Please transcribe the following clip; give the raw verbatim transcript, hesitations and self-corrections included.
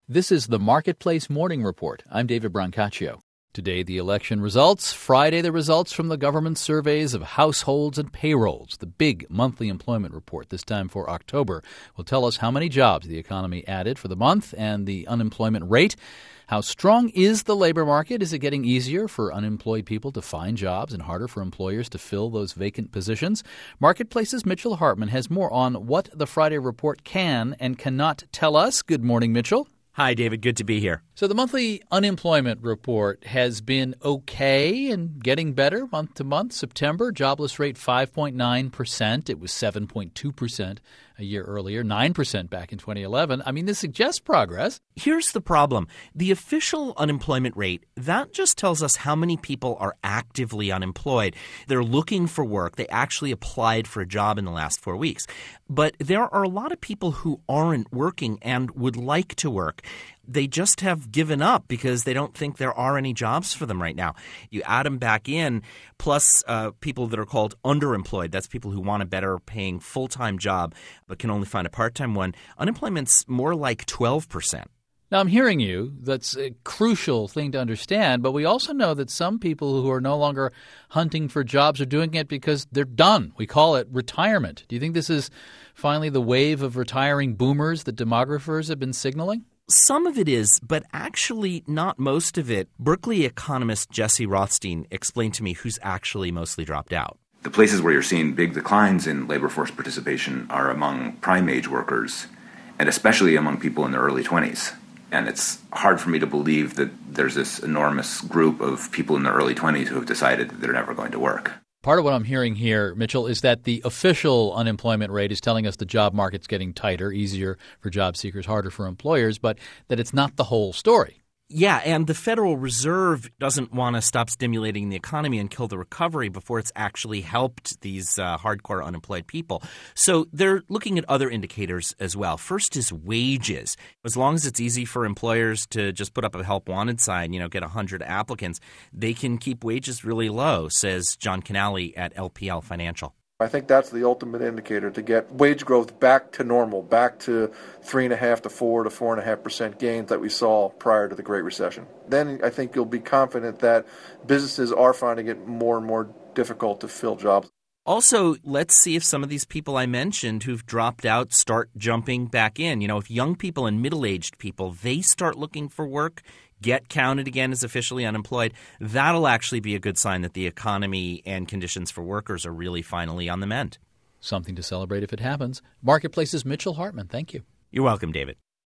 This is the Marketplace Morning Report. I'm David Brancaccio. Today, the election results. Friday, the results from the government surveys of households and payrolls. The big monthly employment report, this time for October, will tell us how many jobs the economy added for the month and the unemployment rate. How strong is the labor market? Is it getting easier for unemployed people to find jobs and harder for employers to fill those vacant positions? Marketplace's Mitchell Hartman has more on what the Friday report can and cannot tell us. Good morning, Mitchell. Hi, David. Good to be here. So the monthly unemployment report has been okay and getting better month to month. September, jobless rate five point nine percent. It was seven point two percent a year earlier, nine percent back in twenty eleven. I mean, this suggests progress. Here's the problem. The official unemployment rate, that just tells us how many people are actively unemployed. They're looking for work. They actually applied for a job in the last four weeks. But there are a lot of people who aren't working and would like to work. They just have given up because they don't think there are any jobs for them right now. You add them back in, plus uh, people that are called underemployed. That's people who want a better paying full-time job but can only find a part-time one. Unemployment's more like twelve percent. Now, I'm hearing you. That's a crucial thing to understand. But we also know that some people who are no longer hunting for jobs are doing it because they're done. We call it retirement. Do you think this is finally the wave of retiring boomers that demographers have been signaling? Some of it is, but actually not most of it. Berkeley economist Jesse Rothstein explained to me who's actually mostly dropped out. The places where you're seeing big declines in labor force participation are among prime age workers, and especially among people in their early twenties. And it's hard for me to believe that there's this enormous group of people in their early twenties who have decided that they're never going to work. Part of what I'm hearing here, Mitchell, is that the official unemployment rate is telling us the job market's getting tighter, easier for job seekers, harder for employers, but that it's not the whole story. Yeah, and the Federal Reserve doesn't want to stop stimulating the economy and kill the recovery before it's actually helped these uh, hardcore unemployed people. So they're looking at other indicators as well. First is wages. As long as it's easy for employers to just put up a help wanted sign, you know, get one hundred applicants, they can keep wages really low, says John Canale at L P L Financial. I think that's the ultimate indicator to get wage growth back to normal, back to three and a half to four to four and a half percent gains that we saw prior to the Great Recession. Then I think you'll be confident that businesses are finding it more and more difficult to fill jobs. Also, let's see if some of these people I mentioned who've dropped out start jumping back in. You know, if young people and middle-aged people, they start looking for work, get counted again as officially unemployed, that'll actually be a good sign that the economy and conditions for workers are really finally on the mend. Something to celebrate if it happens. Marketplace's Mitchell Hartman, thank you. You're welcome, David.